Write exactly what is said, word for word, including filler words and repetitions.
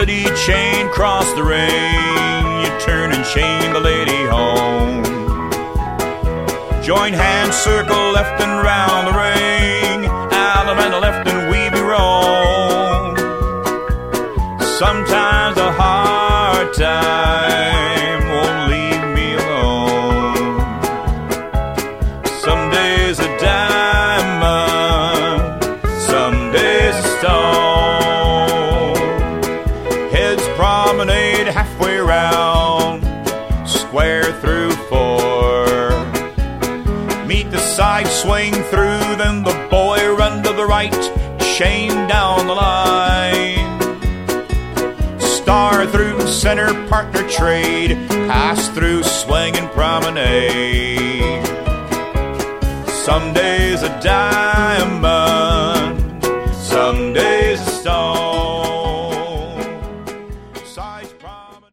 melody chain cross the ring. You turn and chain the lady home. Join hands, circle left and round the ring. Allen and the left and we be wrong. Sometimes a hard time won't leave me alone. Some days a diamond, some days a stone. Heads promenade halfway round, square through four. Meet the side, swing through, then the boy run to the right, chain down the line. Star through center, partner trade, pass through swing and promenade. Some days a diamond,